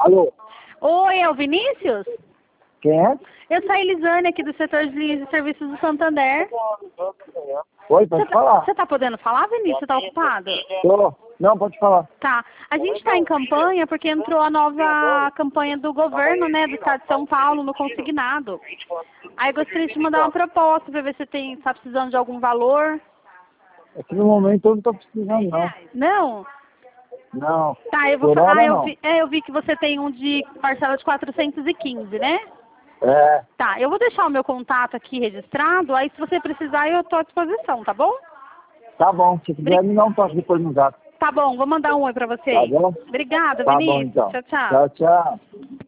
Alô? Oi, é o Vinícius? Quem é? Eu sou a Elisane aqui do setor de linhas de serviços do Santander. Oi, pode falar. Você tá podendo falar, Vinícius? Você tá ocupado? Tô. Não, pode falar. Tá. A gente está em campanha porque entrou a nova campanha do governo, né, do estado de São Paulo, no consignado. Aí eu gostaria de mandar uma proposta para ver se tá precisando de algum valor. Aqui no momento eu não tô precisando, não. Não? Não. Tá, eu vou Por falar. hora, Eu não. vi, eu vi que você tem um de parcela de 415, né? É. Tá, eu vou deixar o meu contato aqui registrado, aí se você precisar eu estou à disposição, tá bom? Tá bom. Se quiser, me dá um toque depois no gato. Tá bom, vou mandar um oi pra você. Tá bom? Obrigada, Tá bom, Vinícius. então. Tchau, tchau. Tchau, tchau.